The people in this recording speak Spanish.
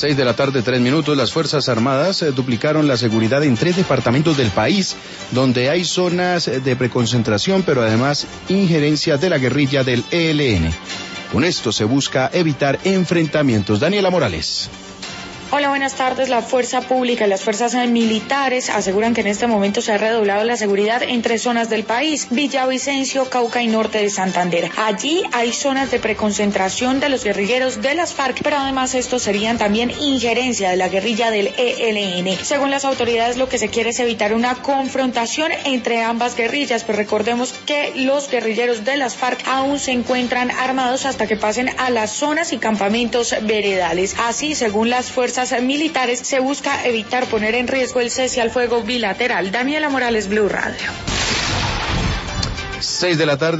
6 de la tarde, 3 minutos. Las Fuerzas Armadas duplicaron la seguridad en 3 departamentos del país, donde hay zonas de preconcentración, pero además injerencia de la guerrilla del ELN. Con esto se busca evitar enfrentamientos. Daniela Morales. Hola, buenas tardes. La fuerza pública y las fuerzas militares aseguran que en este momento se ha redoblado la seguridad en 3 zonas del país: Villavicencio, Cauca y norte de Santander. Allí hay zonas de preconcentración de los guerrilleros de las FARC, pero además estos serían también injerencia de la guerrilla del ELN. Según las autoridades, lo que se quiere es evitar una confrontación entre ambas guerrillas, pues recordemos que los guerrilleros de las FARC aún se encuentran armados hasta que pasen a las zonas y campamentos veredales. Así, según las fuerzas militares, se busca evitar poner en riesgo el cese al fuego bilateral. Daniela Morales, Blue Radio. 6 de la tarde.